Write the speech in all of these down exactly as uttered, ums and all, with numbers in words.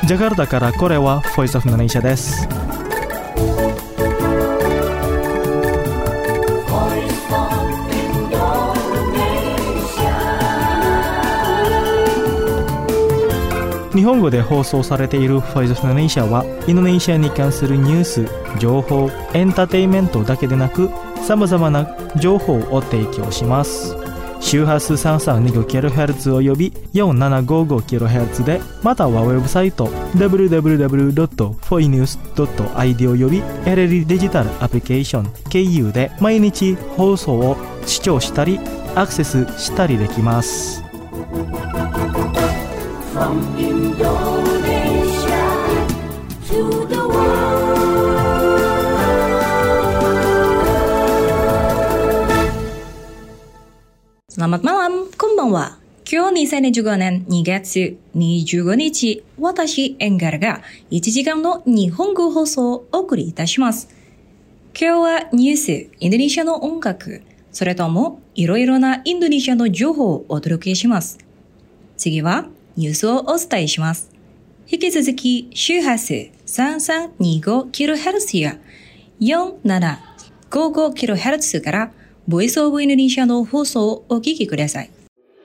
ジャカルタからこれは Voice of Indonesia です。日本語で放送されている Voice of Indonesia はインドネシアに関するニュース、情報、エンターテインメントだけでなく様々な情報を提供します。周波数 さんさんにごキロヘルツ および よんななごごキロヘルツ で、またはウェブサイト ダブリューダブリューダブリュードットフォイニュースドットアイディー および エルエル デジタルアプリケーション経由で毎日放送を視聴したりアクセスしたりできます。From Indonesia to the world. Selamat malam, konbanwa. 今日にせんじゅうごねんにがつにじゅうごにち、私エンガルがいちじかんの日本語放送をお送りいたします。今日はニュース、インドネシアの音楽、それともいろいろなインドネシアの情報をお届けします。次はニュースをお伝えします。引き続き周波数 さんさんにごキロヘルツ や よんななごごキロヘルツ からボイスオブインドネシアの放送をお聞きください。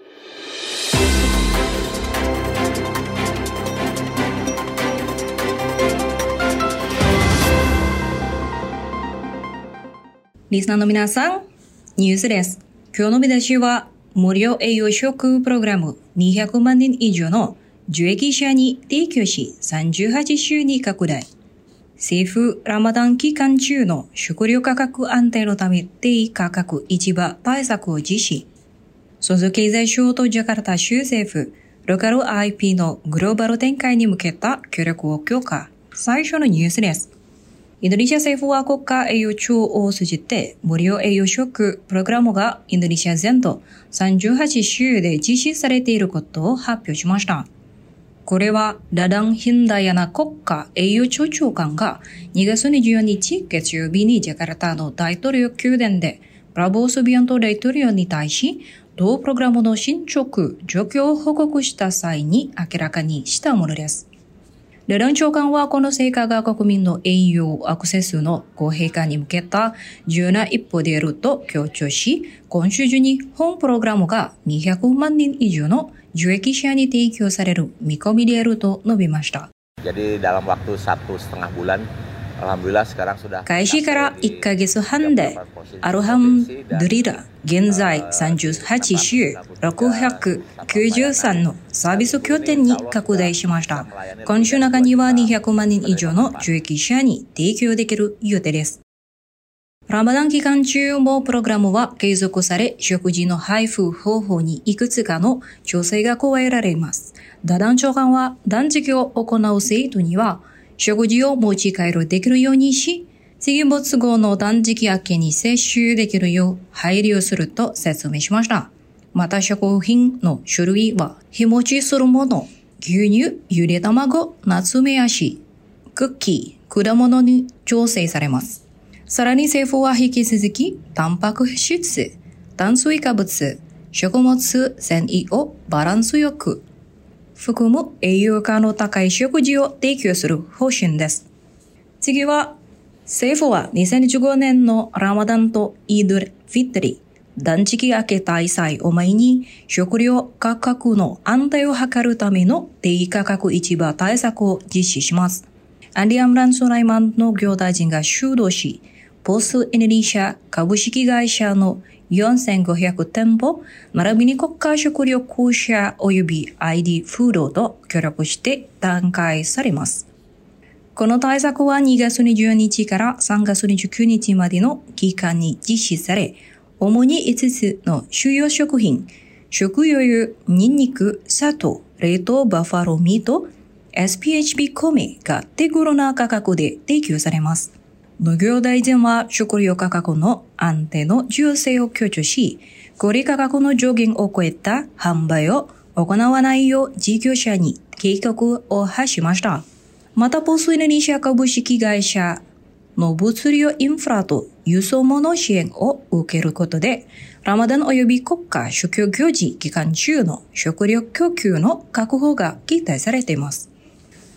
リスナーの皆さん、ニュースです。今日の見出しは無料栄養食プログラムにひゃくまんにん以上の受益者に提供しさんじゅうはちしゅうに拡大。政府ラマダン期間中の食料価格安定のため低価格市場対策を実施。ソズ経済省とジャカルタ州政府、ローカル アイピー のグローバル展開に向けた協力を強化。最初のニュースです。インドネシア政府は国家栄養庁を通じて無料栄養食プログラムがインドネシア全土さんじゅうはちしゅうで実施されていることを発表しました。これはラダン・ヒンダヤナ国家栄養庁長官がにがつにじゅうよっか月曜日にジャカルタの大統領宮殿でプラボー・スビアント大統領に対し同プログラムの進捗状況を報告した際に明らかにしたものです。ラダン長官はこの成果が国民の栄養アクセスの公平化に向けた重要な一歩であると強調し、今週中に本プログラムがにひゃくまんにん以上の受益者に提供される見込みであると述べました。 Jadi dalam waktu satu setengah bulan, alhamdulillah sekarang sudah 開始からいっかげつはんで、アルハムドリラ、現在さんじゅうはちしゅうろくひゃくきゅうじゅうさんのサービス拠点に拡大しました。今週中にはにひゃくまんにん以上の受益者に提供できる予定です。ラマダン期間中もプログラムは継続され、食事の配布方法にいくつかの調整が加えられます。ダダン長官は断食を行う生徒には食事を持ち帰るできるようにし、次没後の断食明けに摂取できるよう配慮すると説明しました。また食品の種類は日持ちするもの、牛乳、ゆで卵、ナツメヤシ、クッキー、果物に調整されます。さらに政府は引き続き、タンパク質、炭水化物、食物繊維をバランスよく含む栄養価の高い食事を提供する方針です。次は、政府はにせんじゅうごねんのラマダンとイードル・フィトリ、断食明け大祭を前に食料価格の安定を図るための低価格市場対策を実施します。アンディ・アムラン・ソライマン農業大臣が主導し、ポスインドネシア株式会社のよんせんごひゃくてんぽ、並びに国家食料公社及び アイディー フードと協力して展開されます。この対策はにがつにじゅうにちからさんがつにじゅうくにちまでの期間に実施され、主にいつつの主要食品、食用油、ニンニク、砂糖、冷凍バッファローミート、エスピーエイチピー 米が手頃な価格で提供されます。農業大臣は食料価格の安定の重要性を強調し、小売価格の上限を超えた販売を行わないよう事業者に警告を発しました。また、ポスインドネシア株式会社の物流インフラと輸送物支援を受けることで、ラマダン及び国家宗教行事期間中の食料供給の確保が期待されています。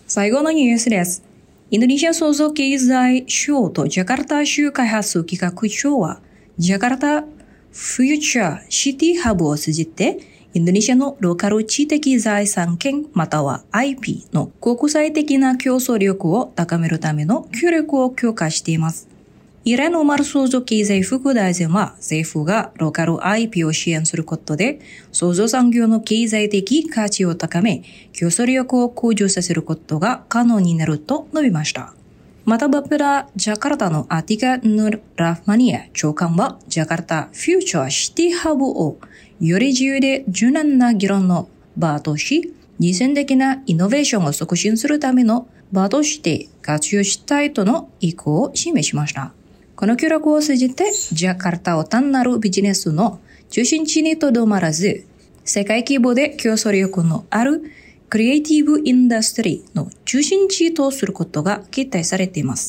最後のニュースです。インドネシア創造経済省とジャカルタ州開発企画庁は、ジャカルタフューチャーシティハブを通じて、インドネシアのローカル知的財産権または アイピー の国際的な競争力を高めるための協力を強化しています。イランのマル創造経済副大臣は政府がローカル アイピー を支援することで創造産業の経済的価値を高め競争力を向上させることが可能になると述べました。またバプラジャカルタのアティカ・ヌル・ラフマニア長官はジャカルタフューチャーシティハブをより自由で柔軟な議論の場とし、実践的なイノベーションを促進するための場として活用したいとの意向を示しました。この協力を通じて、ジャカルタを単なるビジネスの中心地にとどまらず、世界規模で競争力のあるクリエイティブインダストリーの中心地とすることが期待されています。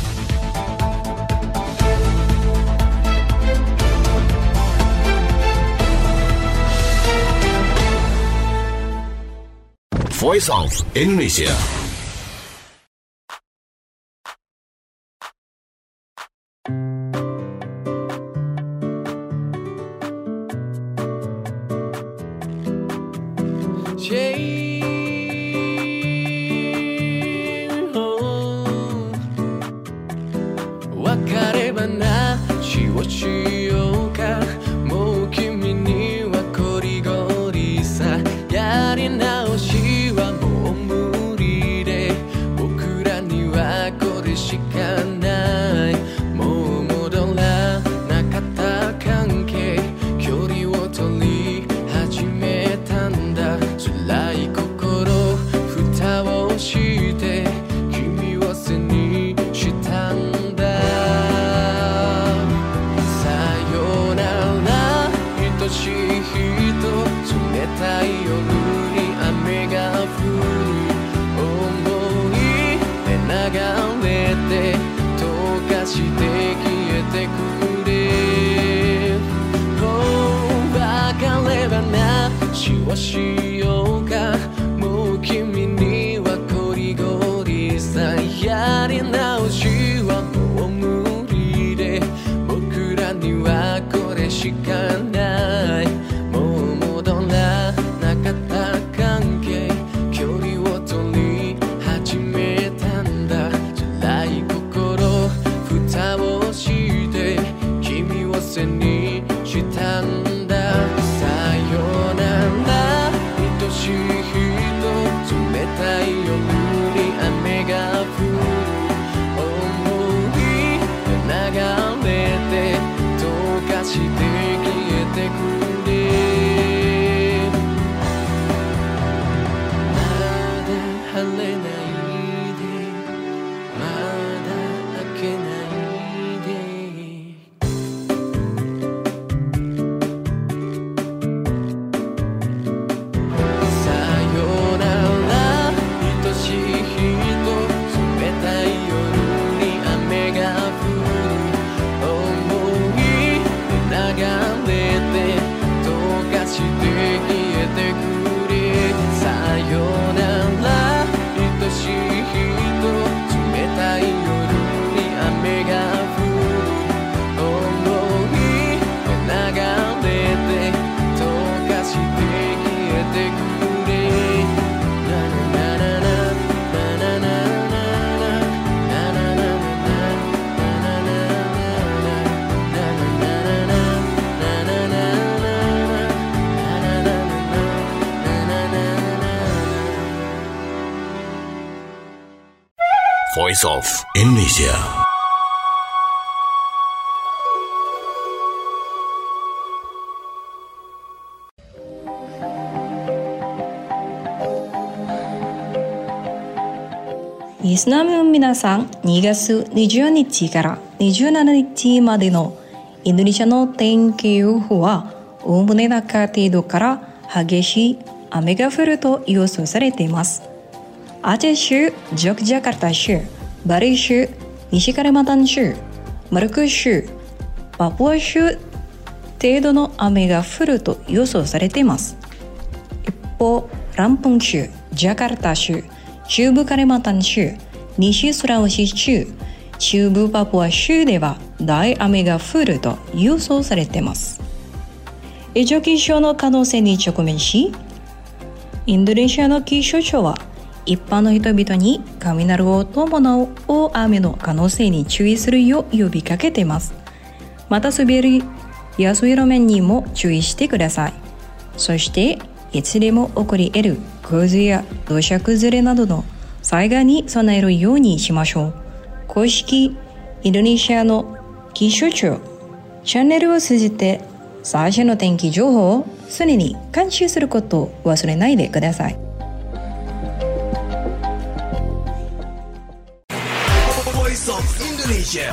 Voice of Indonesia。Voice of Indonesia。 リスナーの皆さん、にがつにじゅうにちからにじゅうしちにちまでのインドネシアの天気予報は、おおむね中程度から激しい雨が降ると予想されています。アチェ州、ジョクジャカルタ州、バリ州、西カリマンタン州、マルク州、パプア州程度の雨が降ると予想されています。一方、ランプン州、ジャカルタ州、 中部カレマタン州、西スラワシ州、中部パプア州では大雨が降ると予想されています。異常気象の可能性に直面し、インドネシアの気象庁は一般の人々に雷を伴う大雨の可能性に注意するよう呼びかけています。また滑りやすい路面にも注意してください。そしていつでも起こり得る洪水や土砂崩れなどの災害に備えるようにしましょう。公式インドネシアの気象庁チャンネルを通じて最新の天気情報を常に監視することを忘れないでください。 Voice of Indonesia.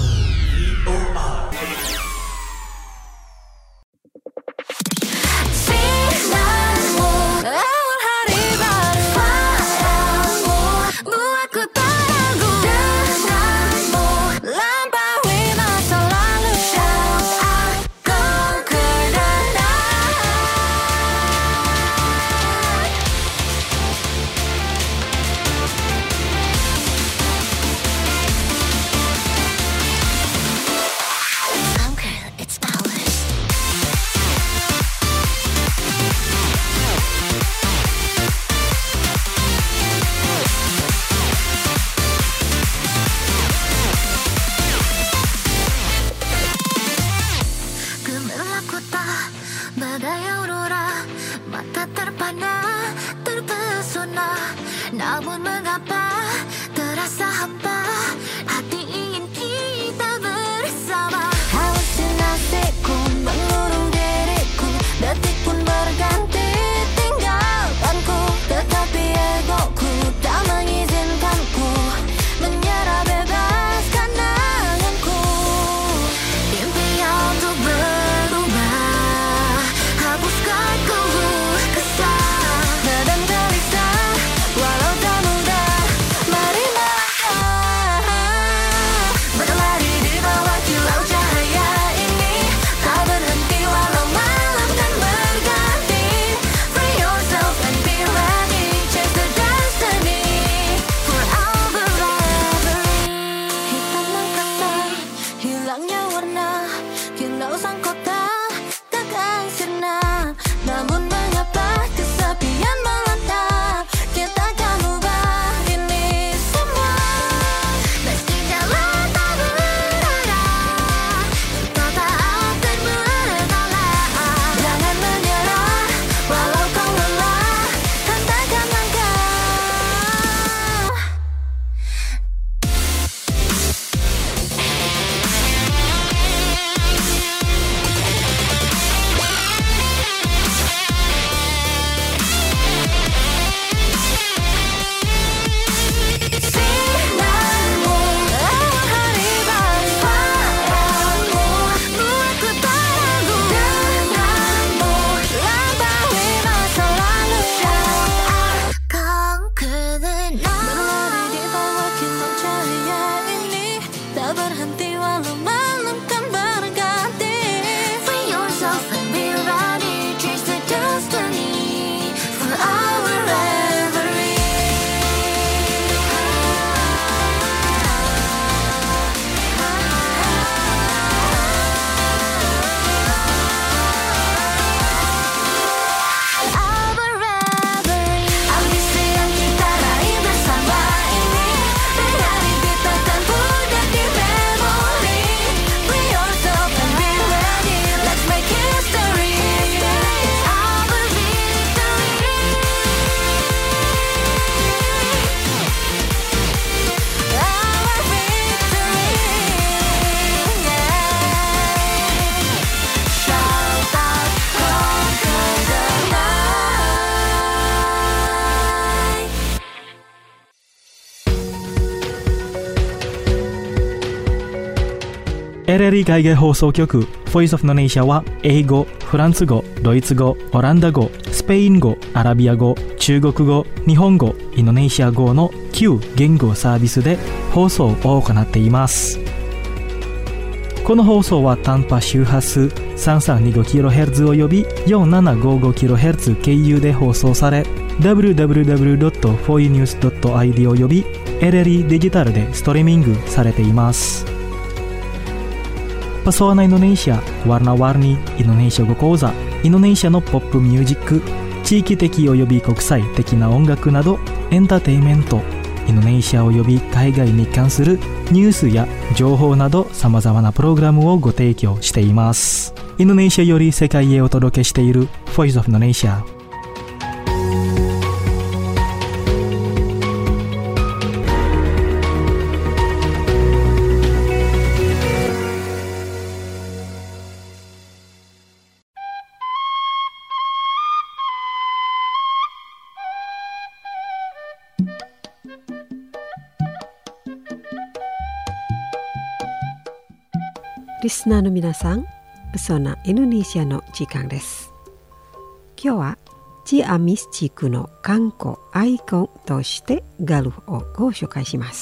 Badai aurora, mata terpana, terpesona. Namun mengapa terasa hampa, hati ingin kita bersama. Halusinasiku mengurung diriku, detik pun berganti tinggalkanku. Tetapi egoku tak mengizinkanku menyerah bebas kenanganku. Impian untuk berubah, hapuskan keluh kesah dan gelisah, walau tak mudah. Mari melangkah, berlari di bawah kilau cahaya ini, tak berhenti walau malam kan berganti. Free yourself and be ready, chase the destiny for our revelry. Hitam mengkata, hilangnya warna, kilau sang kota takkan sirna. Namun mengapa kesepian melanda, kita akan ubah ini semua. Meski jalan tak berarah, kita tak akan berkalah. Jangan menyerah, walau kau lelah, hentakan langkah. Sinarmu, awal hari baru, suaramu, buatku tak ragu. Denganmu, lampaui masa lalu, akan kedengar. Berlari di bawah kilau cahaya ini, tak berhenti walau malam kan berganti. Free yourself and be ready, chase the destiny for our revelry. Our revelry, ambisi yang kita raih bersama ini, menjadi kita tak mudah di memori. Free yourself and be ready, let's make history. It's our victory. Our victory, yeah. Shout out, conquer the night. エルエルイ 海外放送局 Voice of Indonesia は英語、フランス語、ドイツ語、オランダ語、スペイン語、アラビア語、中国語、日本語、インドネシア語のきゅう言語サービスで放送を行っています。この放送は短波周波数 さんさんにごキロヘルツ およびよんななごごキロヘルツ 経由で放送され、 ダブリューダブリューダブリュードットフォーユーニュースドットアイディー および エルエルイー デジタルでストリーミングされています。Pesona Indonesia, warna-warni Indonesia語講座、インドネシアのポップミュージック、地域的および国際的な音楽などエンターテインメント、インドネシアおよび海外に関するニュースや情報などさまざまなプログラムをご提供しています。インドネシアより世界へお届けしている Voice of Indonesia。 リスナーの皆さん、Pesona Indonesiaの時間です。今日はチアミス地区の観光アイコンとしてガルフをご紹介します。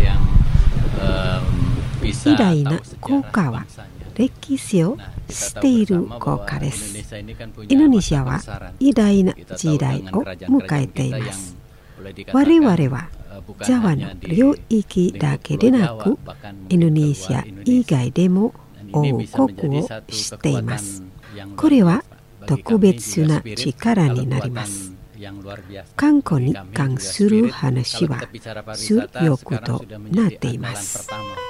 偉大な国家は歴史を知っている国家です。インドネシアは偉大な時代を迎えています。我々はジャワの領域だけでなく、インドネシア以外でも王国を知っています。これは特別な力になります。観光に関する話は強くとなっています。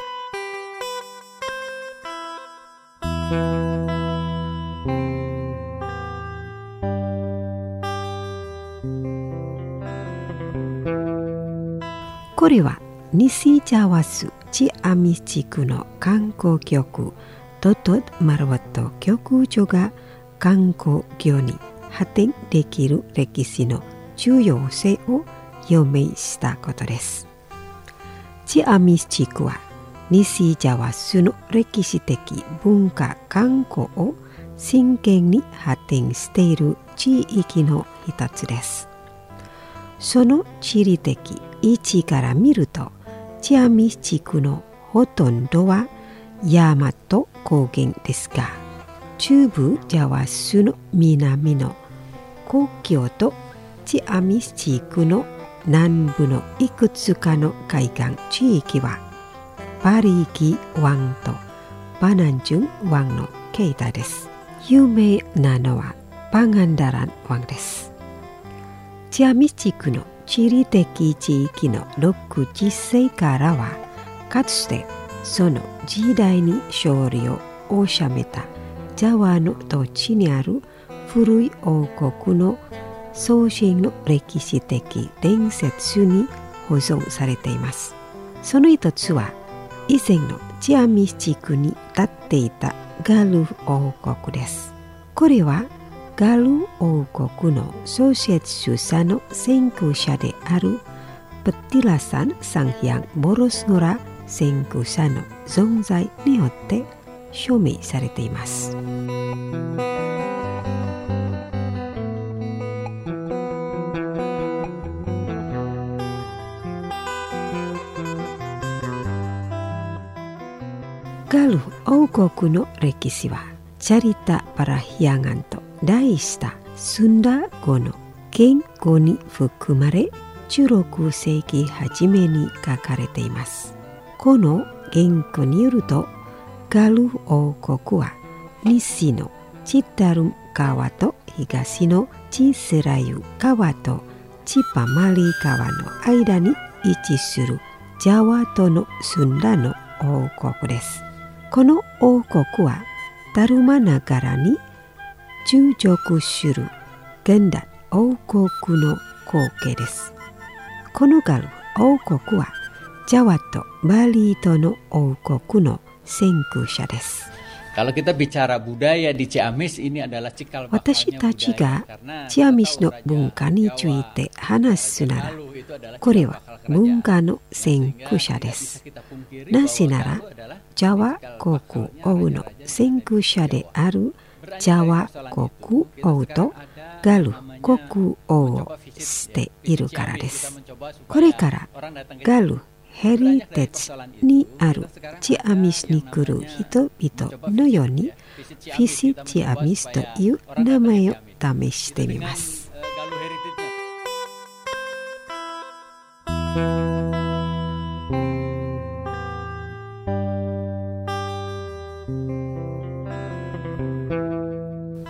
これは西ジャワ州チアミス地区の観光局トトッマルワット局長が観光業に発展できる歴史の重要性を表明したことです。チアミス地区は西ジャワ州の歴史的文化観光を真剣に発展している地域の一つです。その地理的位置から見ると、チアミス地区のほとんどはヤマト高原ですが、中部ジャワ州の南の国境とチアミス地区の南部のいくつかの海岸地域はパリーキ湾とバナンジュン湾の境内です。有名なのはパガンダラン湾です。チアミス地区の地理的地域のろくじゅっせいからは、かつてその時代に勝利を収めたジャワの土地にある古い王国の創建の歴史的伝説に保存されています。その一つは、以前のチアミス地区に立っていたガルフ王国です。これはガル王国の創設者の先駆者であるPetilasan Sanghyang Borosnora先駆者の存在によって証明されています。ガル王国の歴史はCarita Parahyanganと題したスンダ語の言語に含まれ、じゅうろくせいき初めに書かれています。この言語によると、ガル王国は西のチタルン川と東のチセラユ川とチパマリ川の間に位置するジャワ島のスンダの王国です。この王国はダルマナガラに従属する現代王国の後継です。このガル王国はジャワとバリ島の王国の先駆者です。私たちがチアミスの文化について話すなら、これは文化の先駆者です。なぜなら、ジャワ国王の先駆者であるジャワ国王とガル国王を知っているからです。これからガルヘリテツにあるチアミスに来る人々のように、フィシチアミスという名前を試してみます。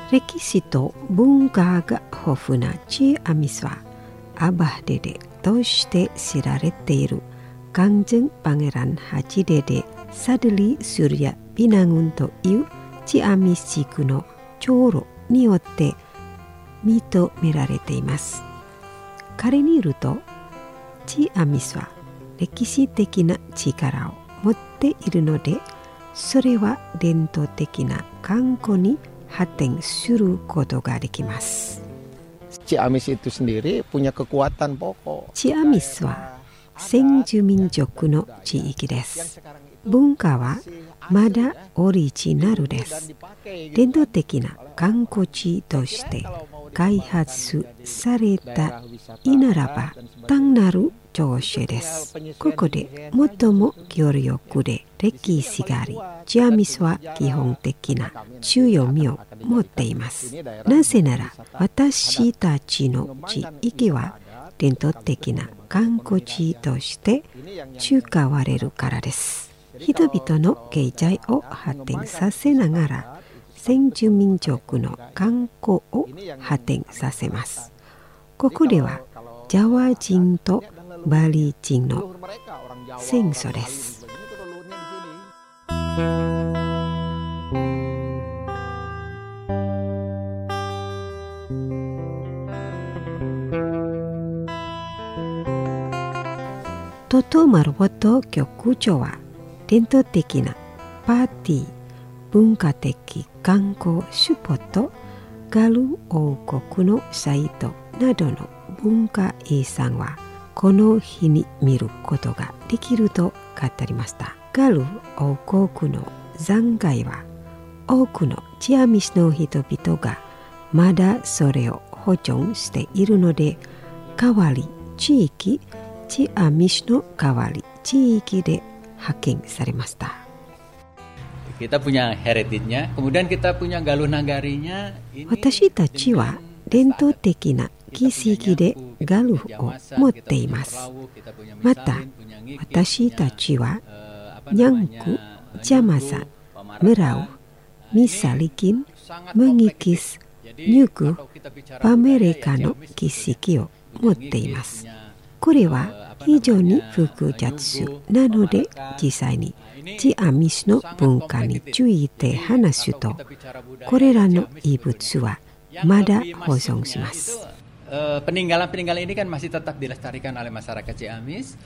歴史と文化が豊富なチアミスはアバデデとして知られている강정 Pangeran Haji Dede Sadili Surya Binangunというチアミス地区の長老によって認められています。彼によるとチアミスは歴史的な力を持っているので、それは伝統的な観光に発展することができます。 Ciamis itu sendiri punya kekuatan pokok. チアミスは先住民族の地域です。文化はまだオリジナルです。伝統的な観光地として開発されたいならば単なる調子です。ここで最も強力で歴史があり、チアミスは基本的な強みを持っています。なぜなら私たちの地域は伝統的な観光地として使われるからです。人々の経済を発展させながら先住民族の観光を発展させます。ここではジャワ人とバリ人の戦争です。トトマルボト局長は伝統的なパーティー、文化的観光スポット、ガル王国のサイトなどの文化遺産はこの日に見ることができると語りました。ガル王国の残骸は多くのチアミスの人々がまだそれを保存しているので、代わり地域、チアミスの代わり地域で派遣されました。 Kita punya heritage-nya, kemudian kita punya Galuh Nagarinya. 私たちは伝統的な儀式でガルフを持っています。また私たちはニャンク、ジャマサ、メラウ、ミサリキン、ムギキス、ニュク、パメレカの儀式を持っています。これは非常に複雑なので、実際にチアミスの文化について話すと、これらの遺物はまだ保存します。 Peninggalan-peninggalan ini kan masih tetap dilestarikan oleh masyarakat Ciamis.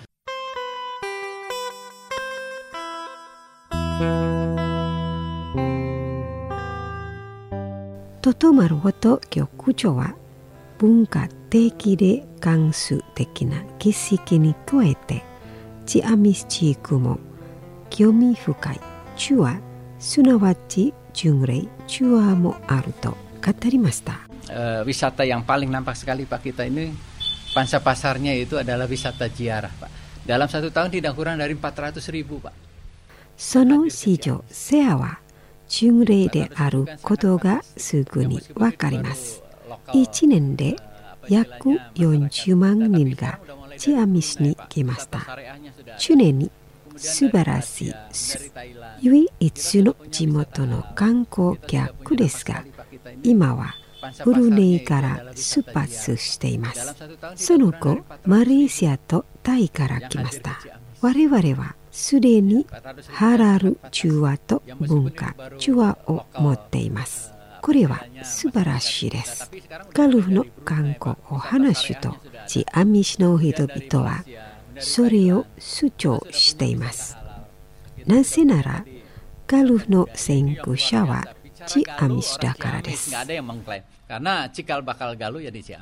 トトマルボト局長は文化的で関数的な儀式に加えて、チアミス地区も興味深いチュア、すなわち巡礼チュアもあると語りました。 Uh, wisata yang paling nampak sekali Pak kita ini pangsa pasarnya itu adalah wisata ziarah Pak. Dalam satu tahun tidak kurang dari empat ratus ribu Pak. その市場セアは巡礼であることがすぐにわかります。いちねんで約よんじゅうまんにんがチアミスに来ました。常に素晴らしい唯一の地元の観光客ですが、今はブルネイから出発しています。その後マレーシアとタイから来ました。我々はすでにハラルチュアと文化チュアを持っています。これは素晴らしいです。ガルフの観光を話すと、チアミスの人々はそれを主張しています。なぜならガルフの先駆者はチアミスだからです。 Karena cikal bakal Galuh ya di Ciamis.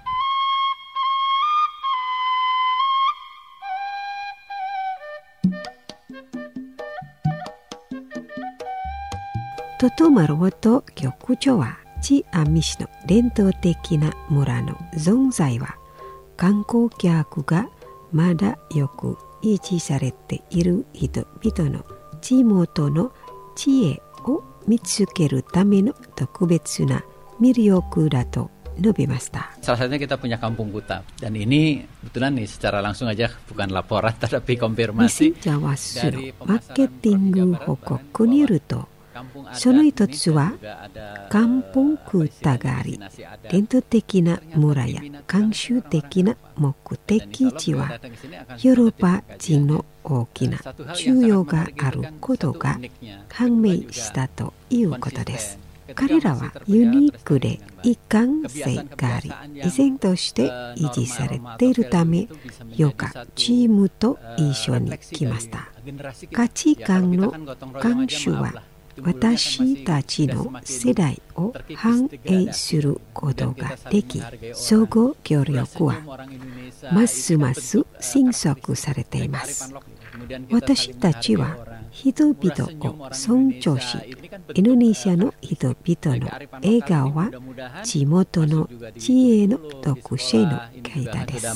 トトマルボト局長はチアミスの伝統的な村の存在は観光客がまだよく維持されている人々の地元の知恵を見つけるための特別な魅力だと述べました。 Salah satunya kita punya kampung Kuta, dan ini kebetulan nih secara langsung aja bukan laporan tetapi konfirmasi 西ジャワスのマーケティング報告によると、 その一つはカンポンクータがあり、伝統的な村や慣習的な目的地はヨーロッパ人の大きな需要があることが判明したということです。彼らはユニークで一貫性があり、依然として維持されているため、よくチームと一緒に来ました。価値観の慣習は私たちの世代を反映することができ、相互協力はますます進捗されています。私たちは人々を尊重し、インドネシアの人々の笑顔は地元の知恵の特性の結果です。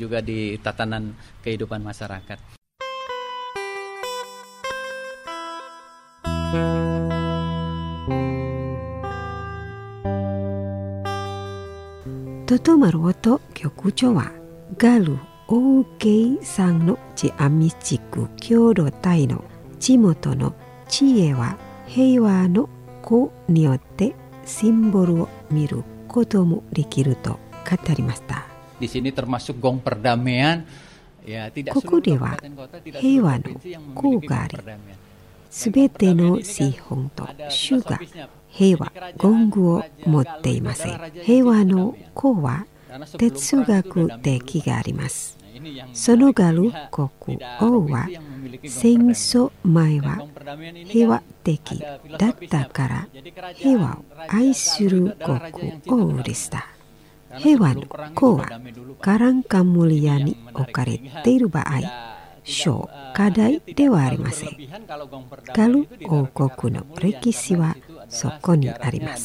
トトマロと局長はガルオーケイさんのチアミ地区共同体の地元の知恵は平和の子によってシンボルを見ることもできると語りました。ここでは平和の子があり、すべての資本と主が平和ゴングを持っていません。平和の子は哲学的があります。そのガル国王は戦争前は平和的だったから平和を愛する国王でした。平和の子はカランカムリアに置かれている場合、小課題ではありません。ガル王国の歴史はそこにあります。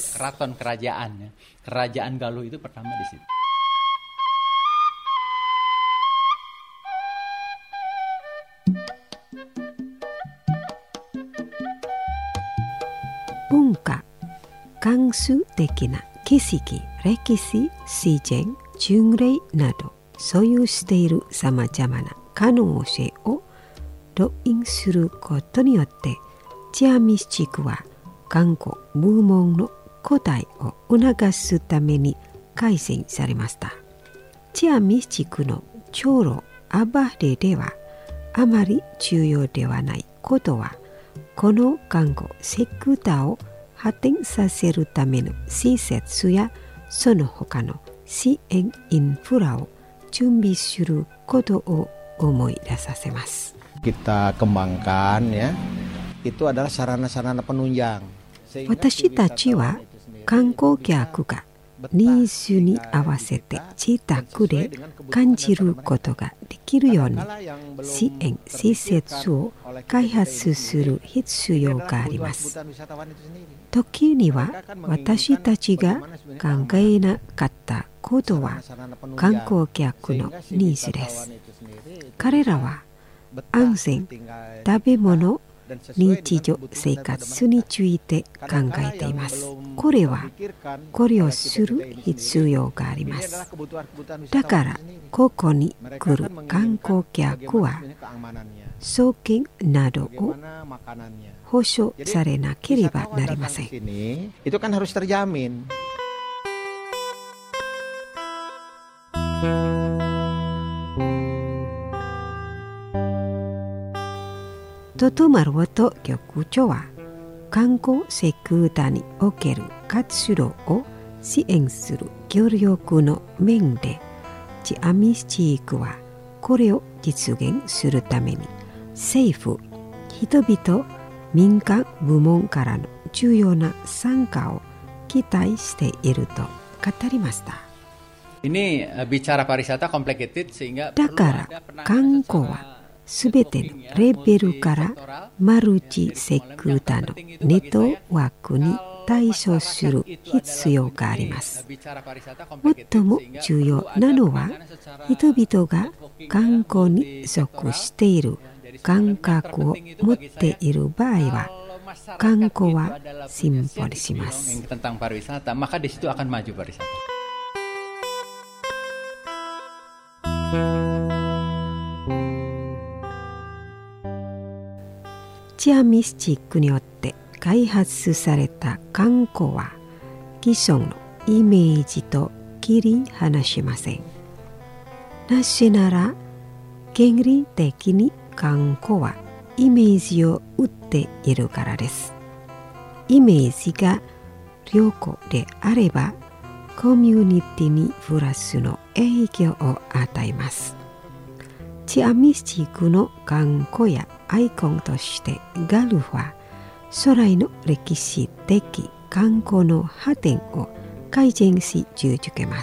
文化、慣習的な景色、歴史、自然、巡礼など所有しているさまざまな可能性を動員することによってチアミス地区は観光部門の古代を促すために改善されました。チアミス地区の長老アバレではあまり重要ではないことは、この観光セクターを発展させるための施設やその他の支援インフラを準備することを思い出させます。 Kita kembangkan ya, itu adalah sarana-sarana penunjang. 私たちは観光客がニーズに合わせて自宅で感じることができるように支援施設を開発する必要があります。時には私たちが考えなかったことは観光客のニーズです。彼らは安全、食べ物、日常生活について考えています。これは考慮する必要があります。だからここに来る観光客は送金などを保証されなければなりません。 Itu kan harus terjamin. トトマロと局長は観光セクターにおける活動を支援する協力の面で、チアミス地区はこれを実現するために政府、人々、民間部門からの重要な参加を期待していると語りました。だから観光はすべてのレベルからマルチセクターのネットワークに対処する必要があります。最も重要なのは、人々が観光に属している感覚を持っている場合は、観光は進歩します。チアミス地区によって開発された観光は既存のイメージと切り離しません。なぜなら原理的に観光はイメージを打っているからです。イメージが良好であればコミュニティにプラスの影響を与えます。チアミスティックの観光やアイコンとしてガルフは将来の歴史的観光の発展を改善し続けます。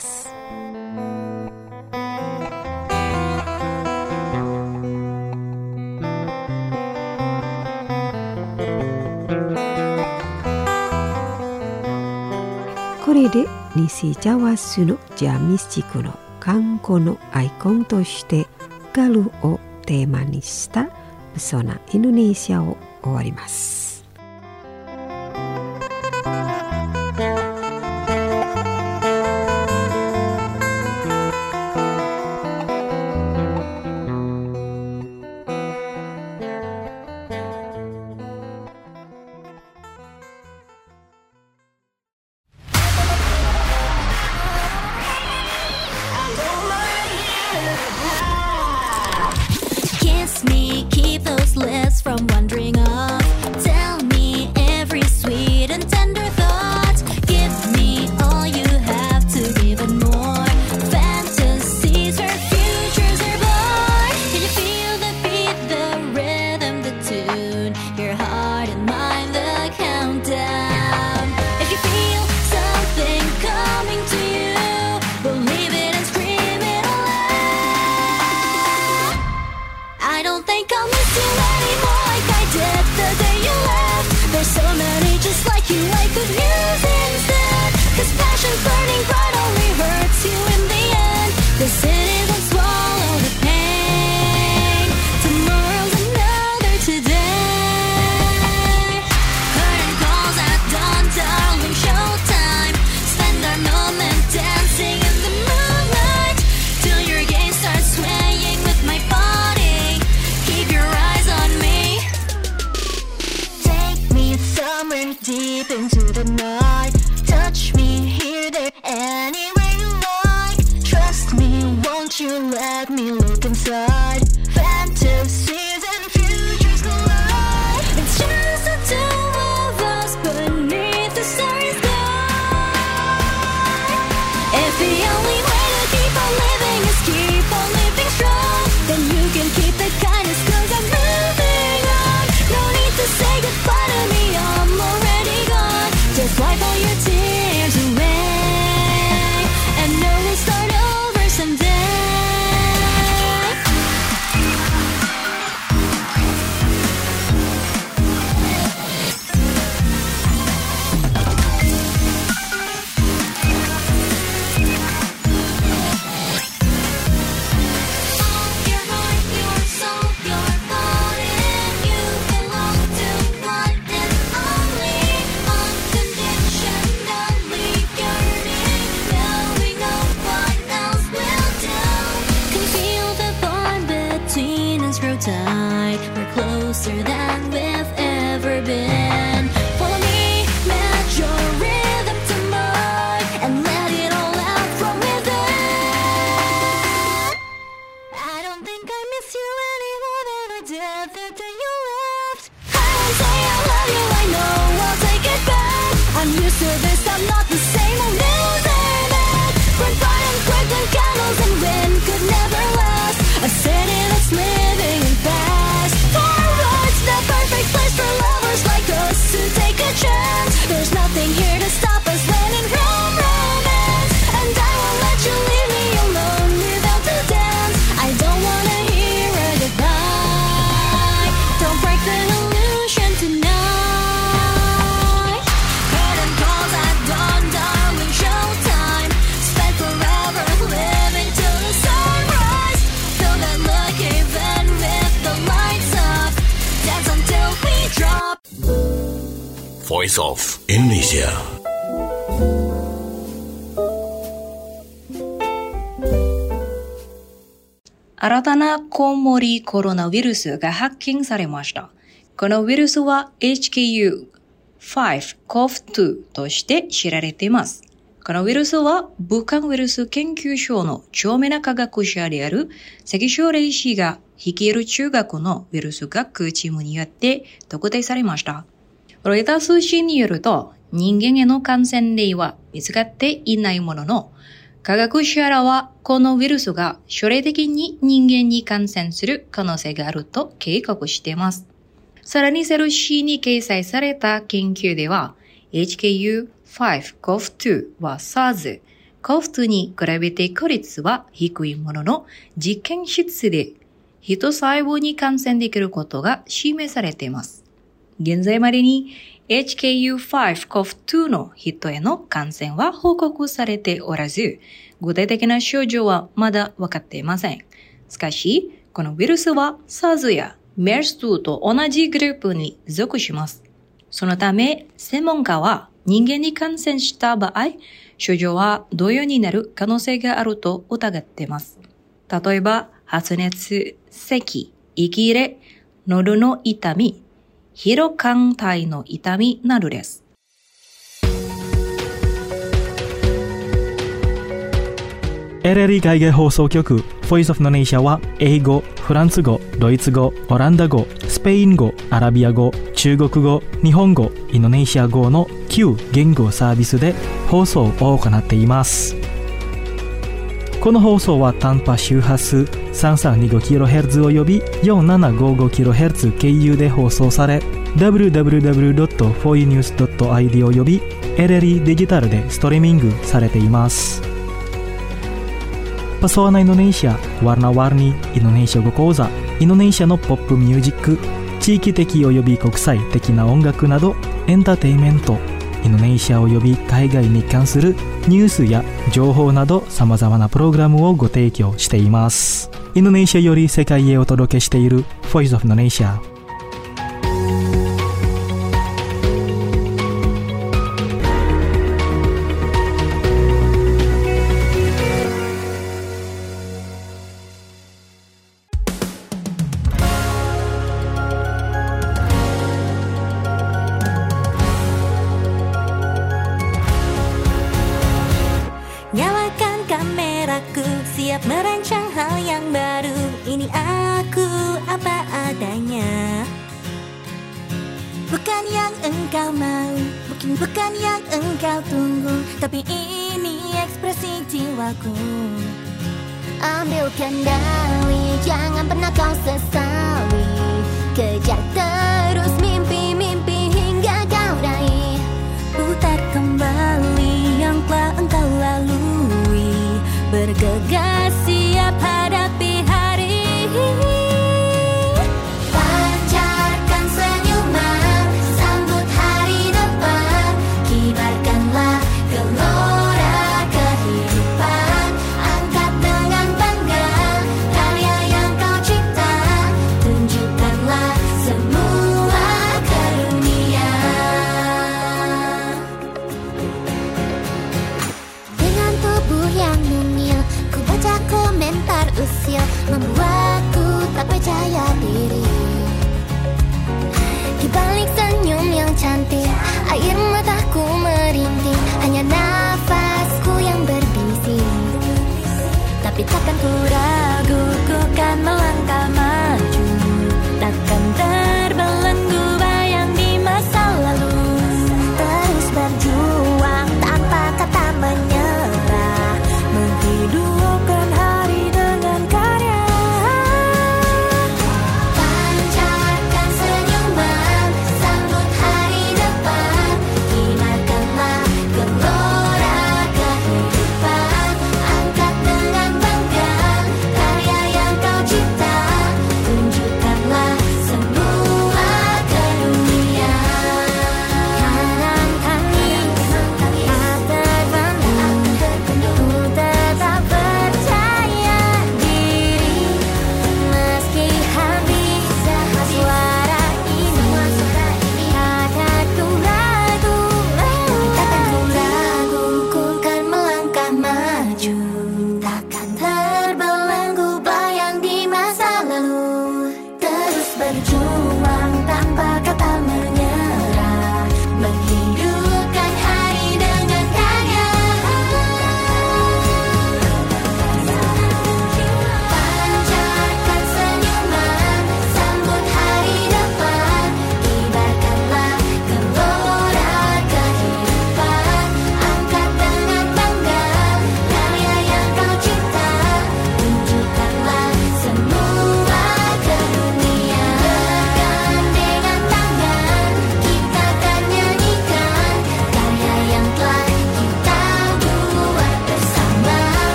これで西ジャワスのジャミスティックの観光のアイコンとしてガルをテーマにしたペソナインドネシアを終わります。 Kiss me, keep those lips from wandering off. Tell me every sweet and tender thought. Give me all you have to give and more. Fantasies where futures are born. Can you feel the beat, the rhythm, the tune? Your heart and mind, the countdown. If you feel something coming to you, believe it and scream it aloud. I don't think I'll miss you anymore like I did the day you left. There's so many just like you I could use instead. Cause passion's burning bright only hurts you in the end. The city will swallow the pain. Tomorrow's another today. Curtain calls at dawn, darling, showtime. Spend our moment dancing in the moonlight till your gaze starts swaying with my body. Keep your eyes on me. Take me somewhere deep into the night. Touch me here, there, anywhere you like. Trust me, won't you let me look inside? Fantasies and futures collide. It's just the two of us beneath the starry sky. If the only way to keep on living is keep on living strong, then you can keep the kindness cause I'm moving on. No need to say goodbye to me, I'm already gone. Just wipe all your tears away and know we'll start over someday. Your heart, your soul, your body, you belong to one and only. Unconditionally yearning, knowing no one else will do. Can feel the bond between us grow tight. We're closer than we've ever been. Follow me, match your rhythm to mine, and let it all out from within. I don't think I miss you any more than I did the day you left. I won't say I love you, I know I'll take it back. I'm used to this, I'm not the same, I'll never that. Burn bright and quick like candles and wind could never last. A city that's living in fast forwards, the perfect place for lovers like us to take a chance. There's nothing here to stop us when in Rome romance. And I won't let you leave me alone without the dance. I don't wanna hear a goodbye. Don't break the illusion tonight. Curtain calls at dawn, darling, showtime. Spend forever living till the sunrise. Feel that look even with the lights off. Dance until we drop. Voice of Indonesia. 新たなコウモリコロナウイルスが発見されました。このウイルスは エイチケーユーファイブコーブに として知られています。このウイルスは武漢ウイルス研究所の著名な科学者である関翔玲氏が率いる中学のウイルス学チームによって特定されました。ロイター通信によると、人間への感染例は見つかっていないものの、科学者らはこのウイルスが将来的に人間に感染する可能性があると警告しています。さらにセル誌に掲載された研究では、エイチケーユーファイブコーブに は SARS、コーブにに比べて効率は低いものの、実験室で人細胞に感染できることが示されています。現在までに エイチケーユーファイブコーブに の人への感染は報告されておらず、具体的な症状はまだ分かっていません。しかし、このウイルスは SARS や メルス と同じグループに属します。そのため、専門家は人間に感染した場合、症状は同様になる可能性があると疑っています。例えば、発熱、咳、息切れ、喉の痛み、疲労感帯の痛みなどです。 エルエルイー 海外放送局 Voice of Indonesia は英語、フランス語、ドイツ語、オランダ語、スペイン語、アラビア語、中国語、日本語、インドネシア語のきゅう言語サービスで放送を行っています。この放送は短波周波数 さんさんにごキロヘルツ および よんななごごキロヘルツ 経由で放送され ダブリューダブリューダブリュードットフォーユーニュースドットアイディー および エルエルイー デジタルでストリーミングされています。Pesona Indonesia, Warna-warni Indonesia語講座、インドネシアのポップミュージック、地域的および国際的な音楽などエンターテインメント、インドネシアおよび海外に関するニュースや情報などさまざまなプログラムをご提供しています。インドネシアより世界へお届けしている Voice of Indonesia。 Merancang hal yang baru, ini aku apa adanya. Bukan yang engkau mau, mungkin bukan yang engkau tunggu, tapi ini ekspresi jiwaku. Ambil kendali, jangan pernah kau sesali. Kejar terus mimpi-mimpi hingga kau raih. Putar kembali yang telah engkau lalui. Bergegas siap hadapi hari. Pancarkan senyuman, sambut hari depan. Kibarkanlah gelora kehidupan. Angkat dengan bangga karya yang kau cipta. Tunjukkanlah semua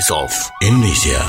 Voice of Indonesia.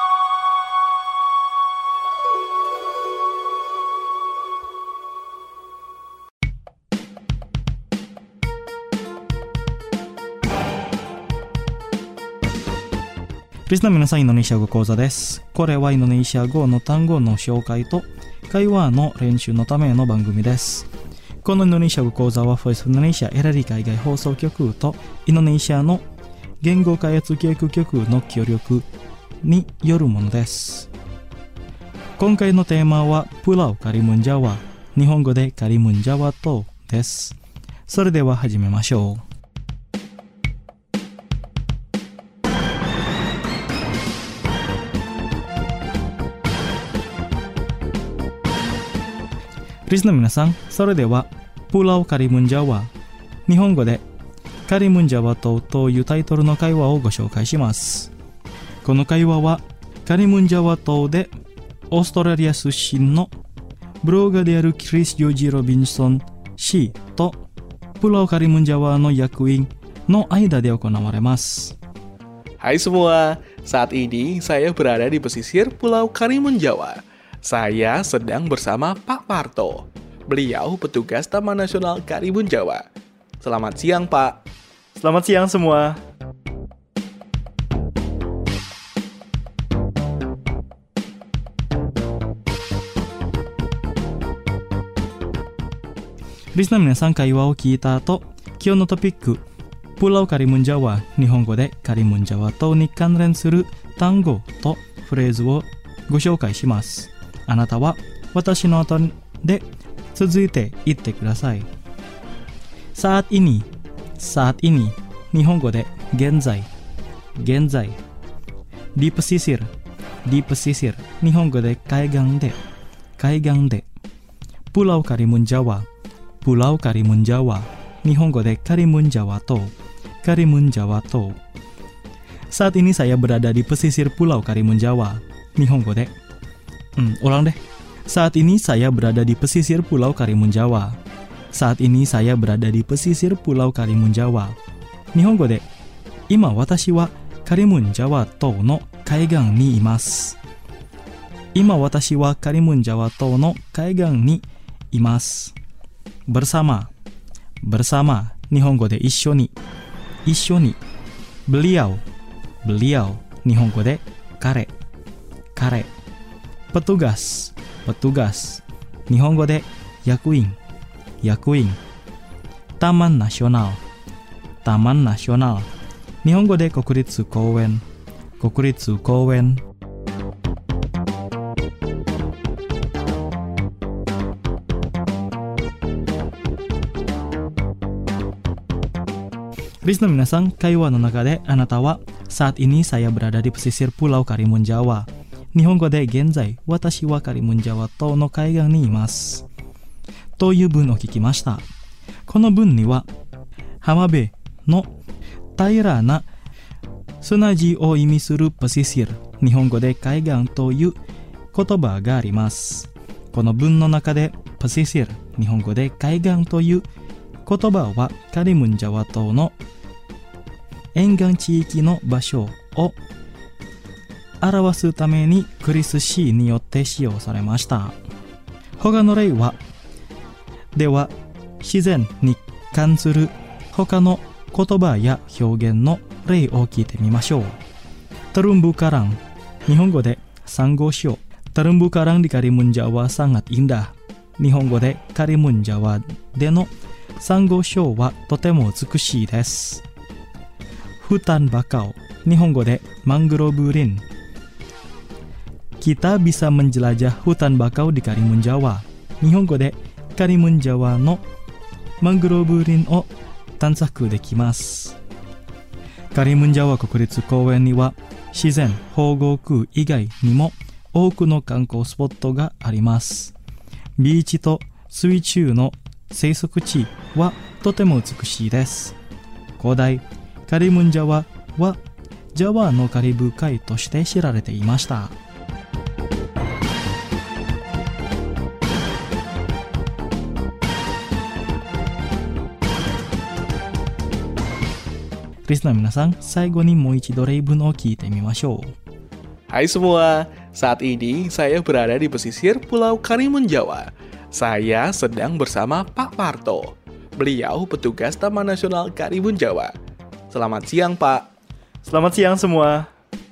リスナーの皆さん、インドネシア語講座です。これはインドネシア語の単語の紹介と会話の練習のための番組です。このインドネシア語講座は Voice of Indonesia エラリ海外放送局とインドネシアの言語開発教育局の協力によるものです。今回のテーマはプラウカリムンジャワ、日本語でカリムンジャワ島です。それでは始めましょう。リスナーの皆さん、それではプラウカリムンジャワ、日本語でカリムンジャワ島というタイトルの会話をご紹介します。この会話はカリムンジャワ島でオーストラリア出身のブロガーであるクリス・ジョージ・ロビンソン氏とプラウカリムンジャワの役員の間で行われます。 Hai semua, saat ini saya berada di pesisir Pulau Karimun Jawa. Saya sedang bersama Pak Parto. Beliau petugas Taman Nasional Karimun Jawa. Selamat siang, Pak. Selamat siang semua.リスナーの皆さん、会話を聞いた後、今日のトピック、プラウカリムンジャワ、日本語でカリムンジャワ島に関連する単語とフレーズをご紹介します。あなたは私の後で続いて言ってください。saat ini、saat ini、日本語で現在、現在。di pesisir、di pesisir、日本語で海岸で、海岸で。pulau Karimun Jawa、pulau Karimun Jawa、日本語でカリムンジャワ島、カリムンジャワ島。saat ini saya berada di pesisir pulau Karimun Jawa、日本語でHmm, ulang deh. Saat ini saya berada di pesisir Pulau Karimun Jawa. Saat ini saya berada di pesisir Pulau Karimun Jawa. Nihongo de, ima watashi wa Karimun Jawa tou no kaigan ni imasu. Ima watashi wa Karimun Jawa tou no kaigan ni imasu. Bersama, bersama. Nihongo de issho ni, issho ni. Beliau, beliau. Nihongo de kare, kare. Petugas, petugas. Nihongo de yakuin, yakuin. Taman Nasional, Taman Nasional. Nihongo de Kokuritsu Kouen, Kokuritsu Kouen. Listener minasan, kaiwa no naka de anata wa saat ini saya berada di pesisir Pulau Karimun Jawa. 日本語で現在、私はカリムンジャワ島の海岸にいます。という文を聞きました。この文には、浜辺の平らな砂地を意味するパシシル、日本語で海岸という言葉があります。この文の中でパシシル、日本語で海岸という言葉はカリムンジャワ島の沿岸地域の場所を表すためにクリス氏によって使用されました。他の例は、では自然に関する他の言葉や表現の例を聞いてみましょう。Terumbu karang、日本語でサンゴ礁。Terumbu karang di Karimun Jawa sangat indah。日本語でカリムンジャワでのサンゴ礁はとても美しいです。Hutan bakau、日本語でマングローブ林。Kita bisa menjelajah hutan bakau di Karimun Jawa. Nihongo de Karimun Jawa no mangrove rin o tansaku dekimasu. Karimun Jawa 国立公園には自然保護区以外にも多くの観光スポットがあります。ビーチと水中の生息地はとても美しいです。古代カリムンジャワはジャワのカリブ海として知られていました。 リスナーの皆さん、最後にもう一度例文を聞いてみましょう。 Hai semua, saat ini saya berada di pesisir Pulau Karimun Jawa. Saya sedang bersama Pak Parto. Beliau petugas Taman Nasional Karimun Jawa. Selamat siang, Pak. Selamat siang semua.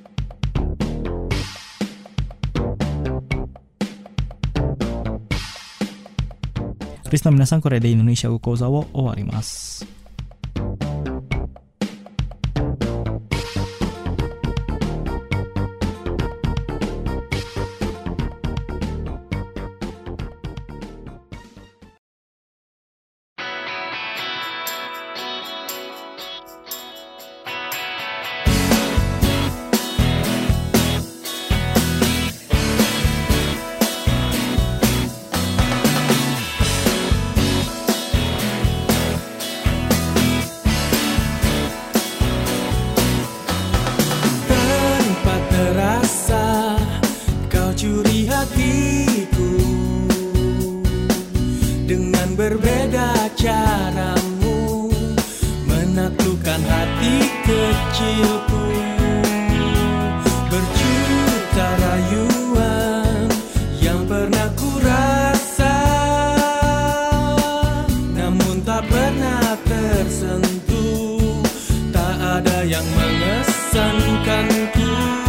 リスナーの皆さん、これでインドネシア語講座を終わります。 Berbeda caramu menaklukkan hati kecilku. Berjuta rayuan yang pernah ku rasa, namun tak pernah tersentuh. Tak ada yang mengesankanku,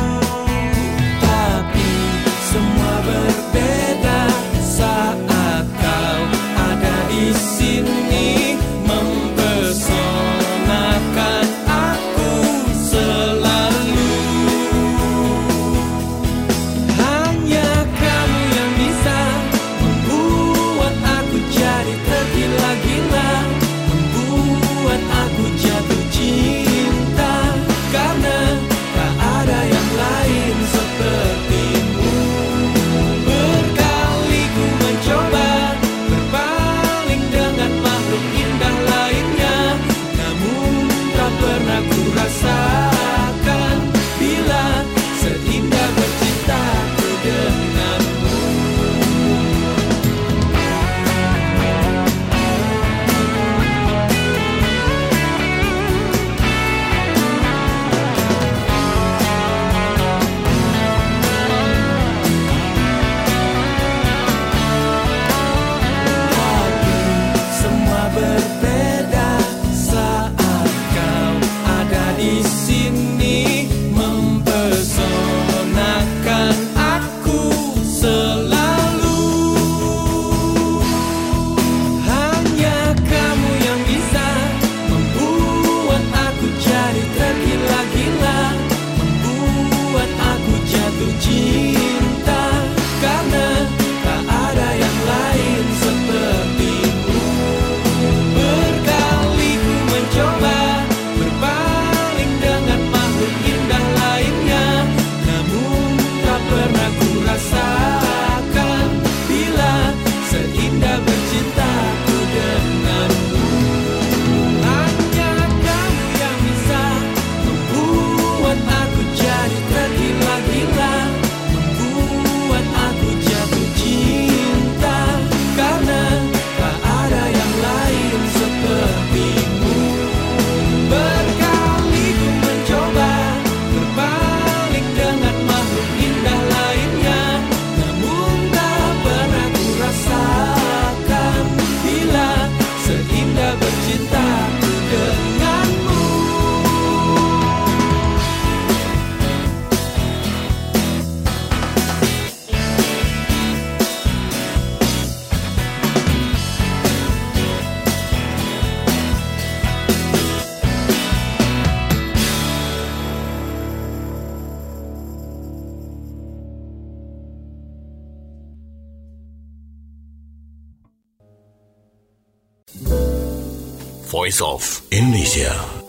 tapi semua berbeda saat kau di sini mempesonakan aku selalu. Hanya kamu yang bisa membuat aku jadi tergila-gila, membuat aku jatuh cinta, karena tak ada yang lain sepertimu. Berkali ku mencoba rasakan bila seindah bercintaku denganmu. Tapi semua berbeda saat kau ada di sini mempesonakan aku selalu. Hanya kamu yang bisa membuat aku jadi tergila-gila, membuat aku jatuh cinta, karena tak ada yang lain sepertimu. Berkali ku mencoba berpaling dengan makhluk indah lainnya, namun tak pernah ku rasakan bila seindah bercintaku denganmu. Hanya kamu yang bisa membuat aku jadi tergila-gila, membuat aku jatuh cinta, karena tak ada yang lain sepertimu. Berkali ku mencoba berpaling dengan makhluk indah lainnya, namun tak pernah ku rasakan bila seindah bercintaku denganmu. Voice of Indonesia.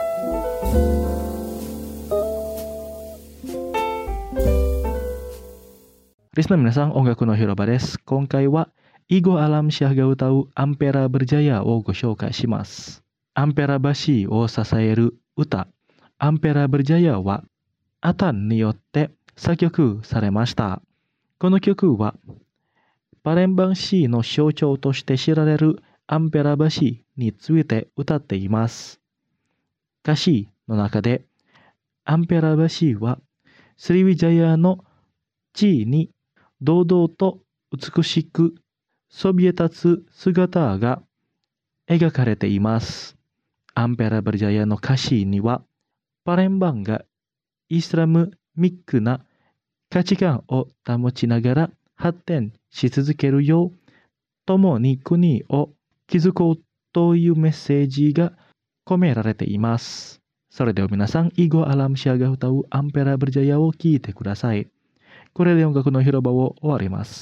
Listener 皆さん、音楽の広場です。今回はイゴ・アラムシャが歌うアンペラ・ブルジャヤをご紹介します。アンペラ橋を支える歌、アンペラ・ブルジャヤはアタンによって作曲されました。この曲はパレンバンシーの象徴として知られるアンペラ橋について歌っています。歌詞の中で、アンペラ橋はスリヴィジャヤの地位に堂々と美しくそびえ立つ姿が描かれています。アンペラ・バルジャヤの歌詞には、パレンバンがイスラムミックな価値観を保ちながら発展し続けるよう、共に国を築こうというメッセージが込められています。それでは皆さん、Igo Alam Syahが歌うアンペラ・バルジャヤを聴いてください。これで音楽の広場を終わります。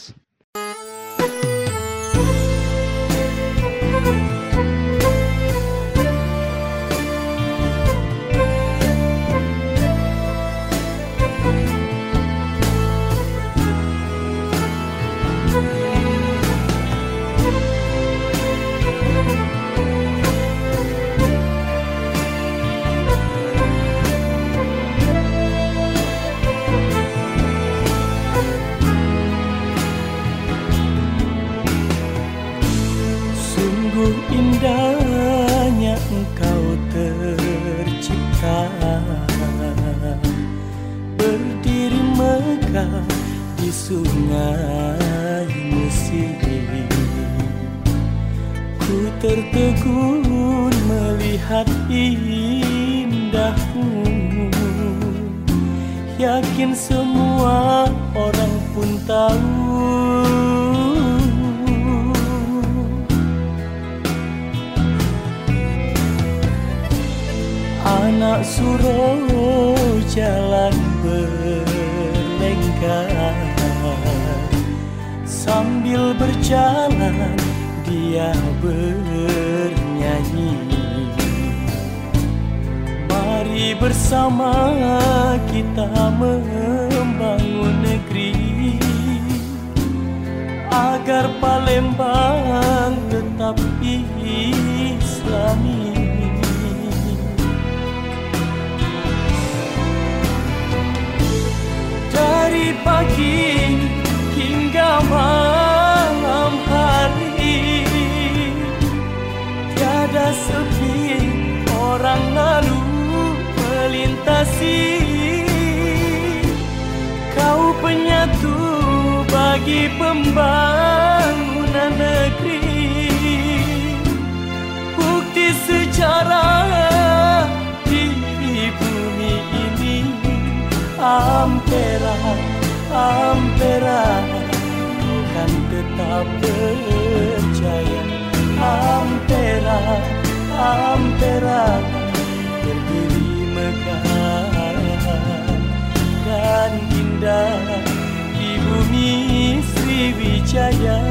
Indahnya engkau tercipta, berdiri megah di sungai Mesir. Ku tertegun melihat indahmu, yakin semua orang pun tahu. Anak suruh jalan berlengkar, sambil berjalan dia bernyanyi. Mari bersama kita membangun negeri, agar Palembang tetap Islami. Dari pagi hingga malam hari, tiada sepi orang lalu melintasi. Kau penyatu bagi pembangunan negeri, bukti sejarah di bumi ini. Ampera, Ampera, kan tetap percaya. Ampera, Ampera, berdiri megah dan indah di bumi Sriwijaya.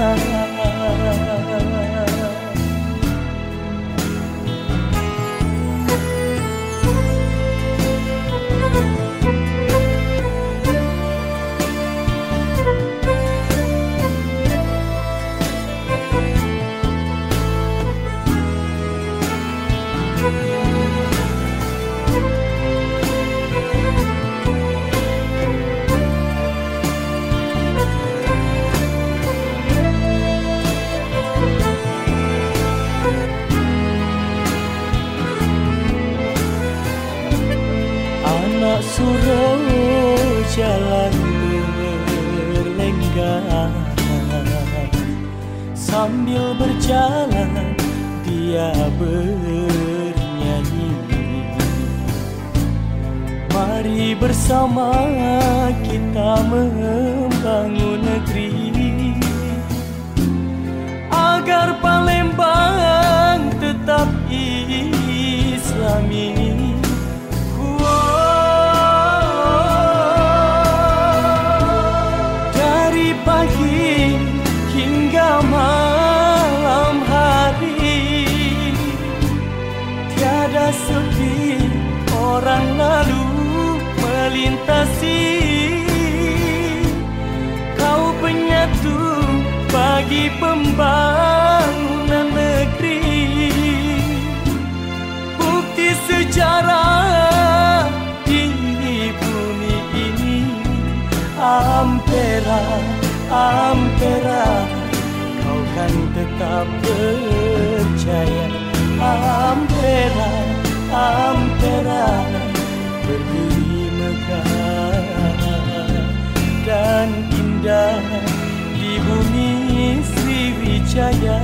Suruh jalan berlenggar, sambil berjalan dia bernyanyi. Mari bersama kita membangun negeri, agar Palembang tetap Islami. Pagi hingga malam hari, tiada sepi orang lalu melintasi. Kau penyatu bagi pembangunan negeri, bukti sejarah di bumi ini. Ampera, Ampera, kau kan tetap percaya. Ampera, Ampera berdiri megah dan indah di bumi Sriwijaya.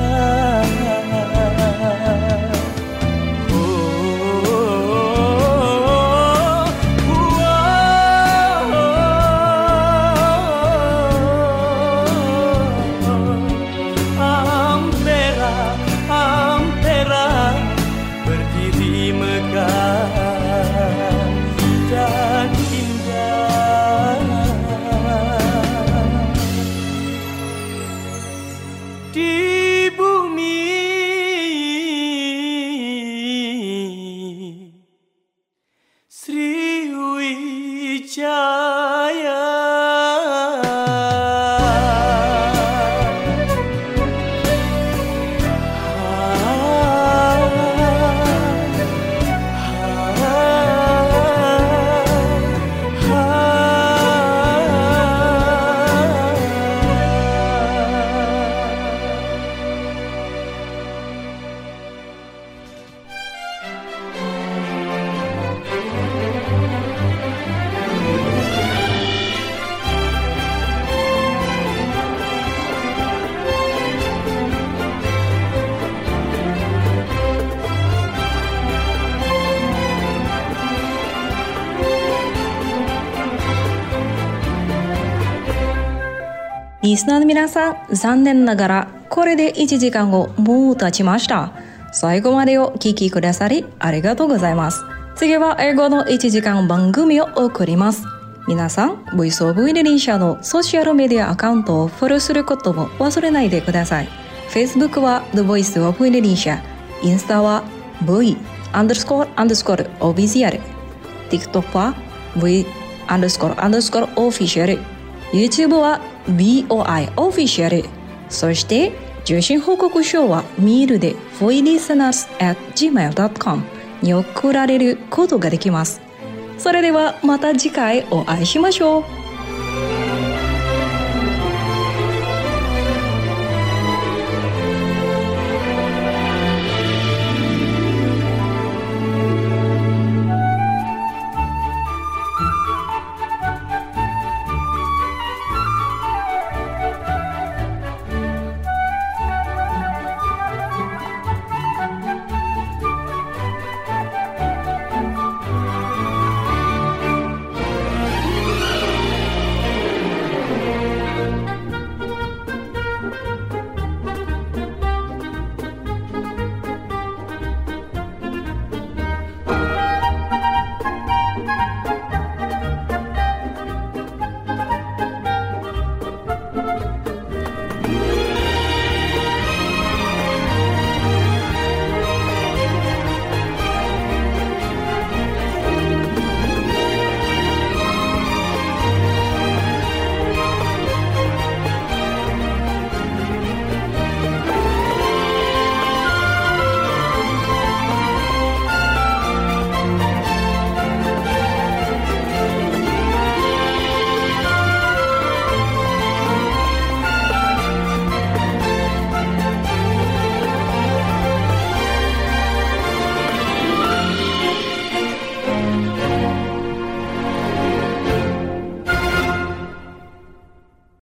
リスナーの皆さん、残念ながらこれでいちじかんをもう経ちました。最後までお聞きくださりありがとうございます。次は英語のいちじかん番組を送ります。皆さん、Voice of Indonesia のソーシャルメディアアカウントをフォローすることも忘れないでください。Facebook は The Voice of Indonesia、インスタは V アンダースコアアンダースコアオフィシャル、TikTok は V アンダースコアアンダースコアオフィシャル、YouTube は ブイオーアイ オフィシャル、そして受信報告書はメールで フォーリスナーズ アット ジーメール ドット コム に送られることができます。それではまた次回お会いしましょう。